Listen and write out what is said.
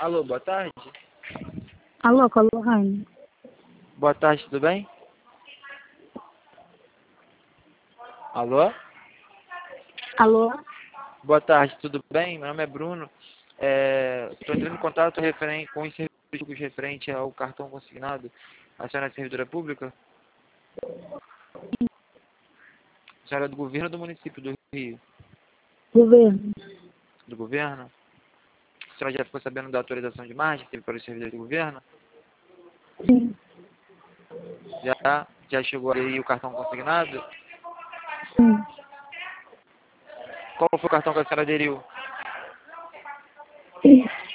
Alô, boa tarde. Alô, com a Lohane. Boa tarde, tudo bem? Alô? Alô? Boa tarde, tudo bem? Meu nome é Bruno. Estou entrando em contato com os serviços referente ao cartão consignado. A senhora é servidora pública? A senhora é do governo ou do município do Rio? Governo. Do governo? A senhora já ficou sabendo da autorização de margem que teve para os servidores do governo? Sim. Já chegou aí o cartão consignado? Sim. Qual foi o cartão que a senhora aderiu?